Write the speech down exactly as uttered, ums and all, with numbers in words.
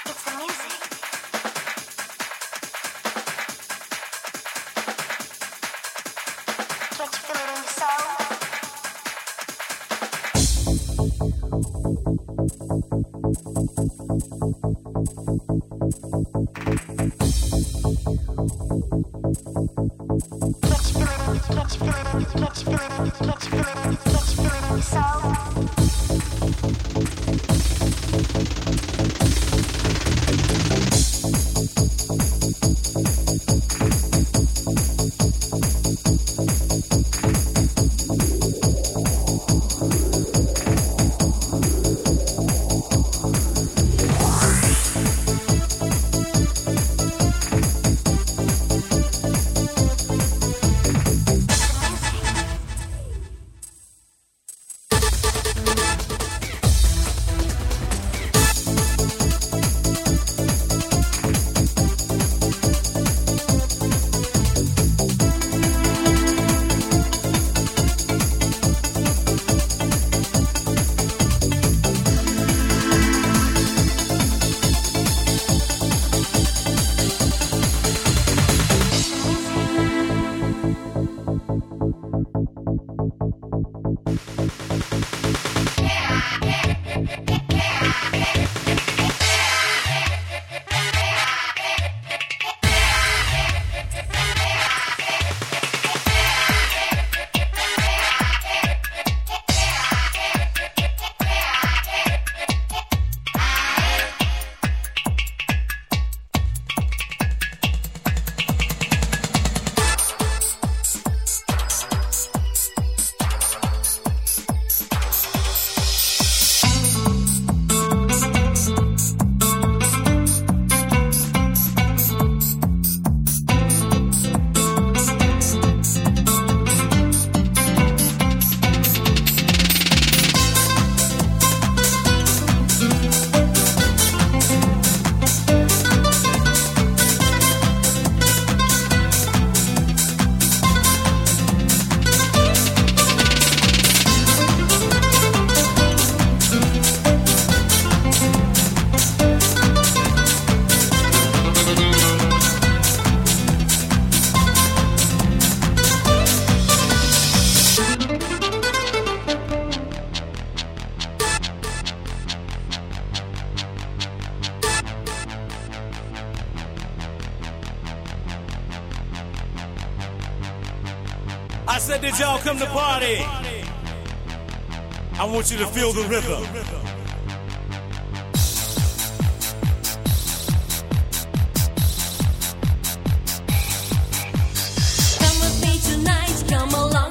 It's the music. Can't you feel it in your soul? Can't you feel it in, can't you feel it in, can't you feel it in, can't you feel it in, can't you feel it in your soul? I said, did y'all come to party? I want you to feel the rhythm. Come with me tonight, come along.